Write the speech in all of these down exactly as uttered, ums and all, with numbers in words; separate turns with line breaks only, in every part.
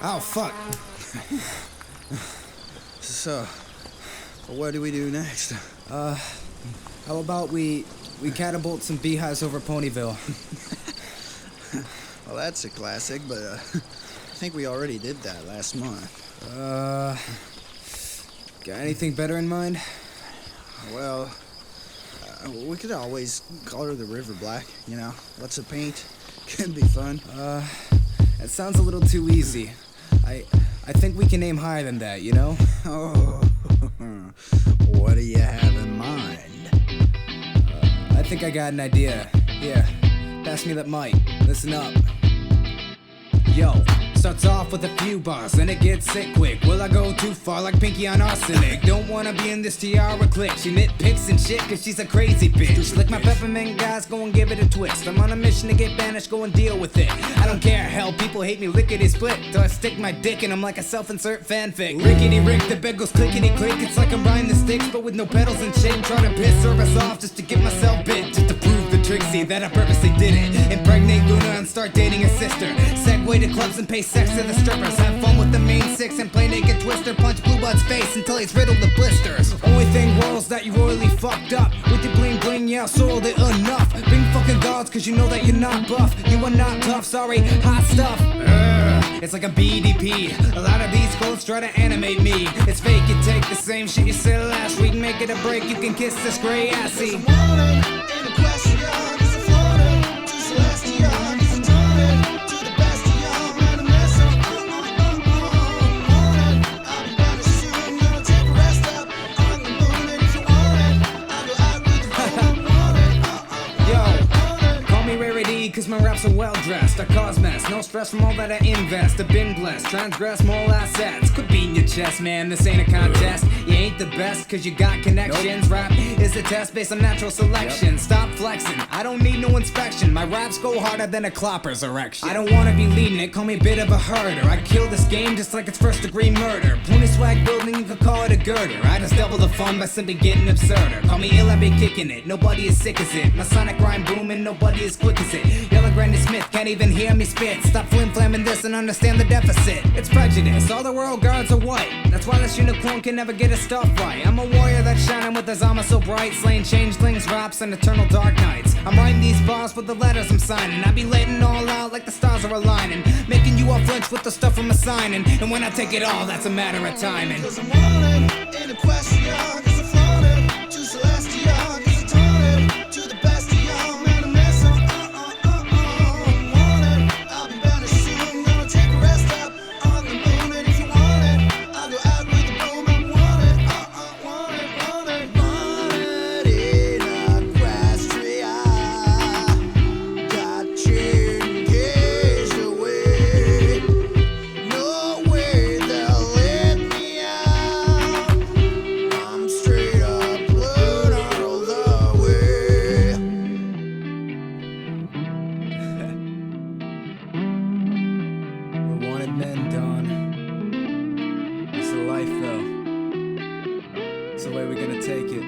Oh, fuck. So, what do we do next?
Uh, how about we we catapult some beehives over Ponyville?
Well, that's a classic, but uh, I think we already did that last month.
Uh, got anything better in mind?
Well, uh, we could always color the river black, you know? Lots of paint. Could be fun.
Uh, that sounds a little too easy. I I think we can aim higher than that, you know?
Oh, what do you have in mind?
Uh, I think I got an idea. Here, pass me that mic. Listen up. Yo, starts off with a few bars, then it gets sick quick. Will I go too far like Pinky on arsenic? Don't wanna be in this tiara clique. She nitpicks and shit cause she's a crazy bitch. Lick my peppermint guys, go and give it a twist. I'm on a mission to get banished, go and deal with it. I don't care, hell, people hate me lickety split. Till I stick my dick in them like a self-insert fanfic. Rickety Rick, the bed goes clickety click. It's like I'm riding the sticks but with no pedals and shit. Trying to piss service off just to get myself bit. Just to prove the Trixie that I purposely did it. Impregnate Luna and start dating her sister. Segue to clubs and pay sex to the strippers. Have fun with the main six and play naked twister. Punch Blue Bud's face until he's riddled with blisters. Only thing royals that you royally fucked up. With your bling bling, yeah, soiled it enough. Bring fucking gods cause you know that you're not buff. You are not tough, sorry, hot stuff. Ugh, it's like a B D P. A lot of these clothes try to animate me. It's fake, you take the same shit you said last week. Make it a break, you can kiss this gray assy. Cause my raps are well dressed, I cause mess, no stress from all that I invest. I've been blessed, transgress more assets. Quit beating your chest, man, this ain't a contest. You ain't the best cause you got connections. Nope. Rap is a test based on natural selection. Yep. Stop flexing, I don't need no inspection. My raps go harder than a clopper's erection. I don't wanna be leading it, call me a bit of a herder. I kill this game just like it's first degree murder. Pony swag building, you could call it a girder. I just double the fun by simply getting absurder. Call me ill, I be kicking it, nobody is sick as it. My sonic rhyme booming, nobody is quick as it. Yellow Granny Smith can't even hear me spit. Stop flim-flamming this and understand the deficit. It's prejudice, all the royal guards are white. That's why this unicorn can never get a stuff right. I'm a warrior that's shining with his armor so bright. Slaying changelings, raps, and eternal dark nights. I'm writing these bars with the letters I'm signing. I be letting all out like the stars are aligning. Making you all flinch with the stuff I'm assigning. And when I take it all, that's a matter of timing.
Cause I'm wanted in a question, cause I'm floated to Celestia, cause I'm taunted to the best of y'all, man, I'm messing.
Men, Don. It's the life, though. It's the way we're gonna take it.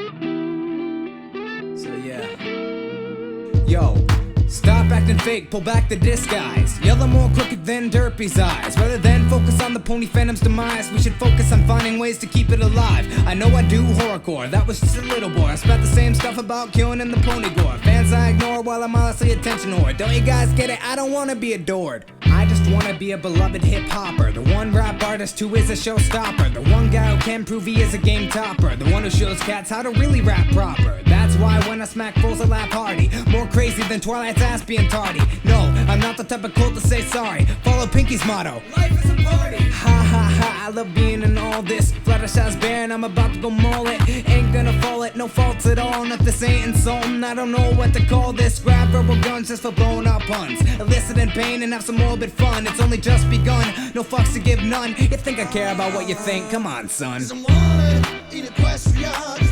So, yeah. Yo, stop acting fake, pull back the disguise. Yellow more crooked than Derpy's eyes. Rather than focus on the pony phantom's demise, we should focus on finding ways to keep it alive. I know I do horrorcore, that was just a little boy. I spat the same stuff about killing in the pony gore. Fans I ignore while I'm honestly attention whore. Don't you guys get it? I don't wanna be adored. I just wanna be a beloved hip-hopper. The one rap artist who is a showstopper. The one guy who can prove he is a game topper. The one who shows cats how to really rap proper. That's why when I smack fools I laugh hardy. More crazy than Twilight's ass being tardy. No, I'm not the type of cool to say sorry. Follow Pinky's motto, life is a party. Ha ha ha, I love being in all this. Fluttershy's bare and I'm about to go maul it. Ain't gonna fall it, no faults at all. And if this ain't insulting, I don't know what to call this. Grab verbal guns just for blowing up puns. Eliciting pain and have some morbid fun. It's only just begun, no fucks to give none. You think I care about what you think? Come on, son.
Cause I'm wanted in a question,